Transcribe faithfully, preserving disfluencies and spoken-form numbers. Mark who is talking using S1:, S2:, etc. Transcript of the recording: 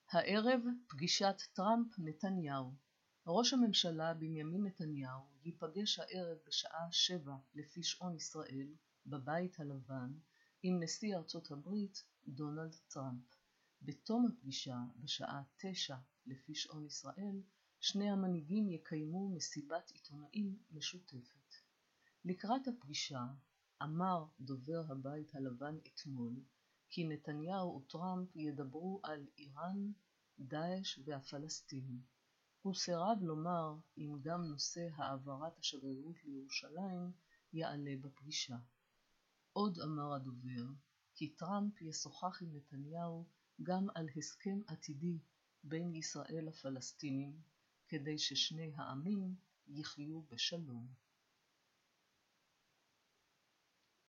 S1: הערב פגישת טראמפ-נתניהו. ראש הממשלה בנימין נתניהו ייפגש הערב בשעה שבע לפי שעון ישראל בבית הלבן עם נשיא ארצות הברית דונלד טראמפ. בתום הפגישה בשעה תשע לפי שעון ישראל שני המנהיגים יקיימו מסיבת עיתונאים משותפת. לקראת הפגישה אמר דובר הבית הלבן אתמול כי נתניהו וטראמפ ידברו על איראן, דאעש והפלסטינים. הוא סירב לומר אם גם נושא העברת השגרירות לירושלים יעלה בפגישה. עוד אמר הדובר כי טראמפ ישוחח עם נתניהו גם על הסכם עתידי בין ישראל לפלסטינים כדי ששני העמים יחיו בשלום.